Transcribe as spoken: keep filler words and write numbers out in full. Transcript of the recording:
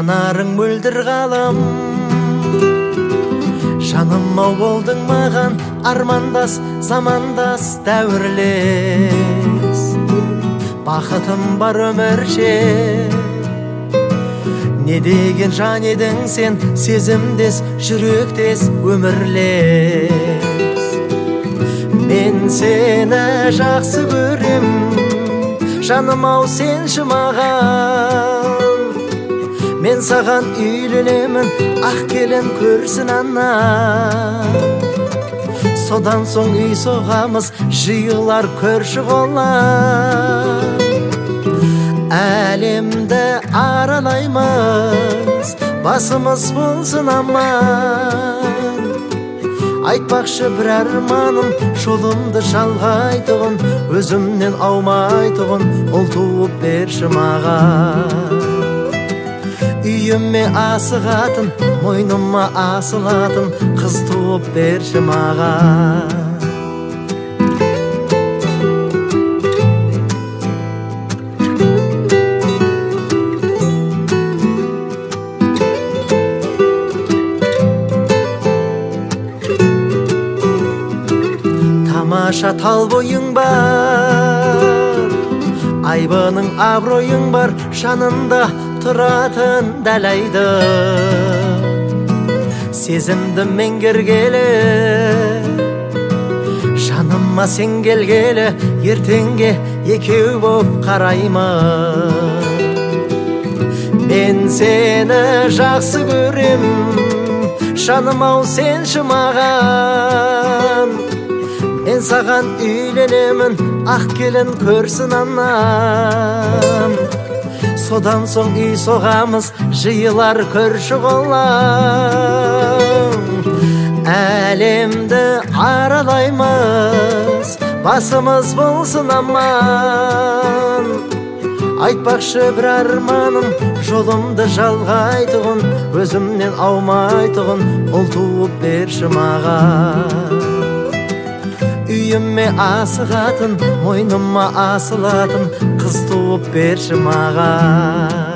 жанарың мөлдір қалым, жаным-ау болдың маған армандас, замандас, дәуірлес. Бақытым бар өмірше, не деген жан едің сен, сезімдес, жүректес, өмірлес. Мен сені жақсы көрем, жаным-ау сенші маған. Мен саған үйленемін, ақ келін көрсін ана. Содан соң үй соғамыз, жиылар көрші қолар. Әлемді аралаймыз, басымыз болсын аман. Айтпақшы бір арманым, жолымды жалғайтұғын, өзімнен аумайтұғын, ұл туып берші маған. Үйіме асығатын, мойныма асылатын, қыз туып берші маған. Тамаша тал бойың бар, айбының абыройың бар, жанында тұратын дәлайды. Сезімді меңгергелі, жаныма сен келгелі, ертеңге екеу боп қараймын. Мен сені жақсы көрем, жаным-ау сенші маған. Мен саған үйленемін, ақ келін көрсін анам. Содан соң үй соғамыз, жиылар көрші қолам. Әлемді аралаймыз, басымыз болсын аман. Айтпақшы бір арманым, жолымды жалғайтұғын, өзімнен аумайтұғын, ұл туып берші маған. Үйіме асығатын, мойныма асылатын, қыз туып берші маған.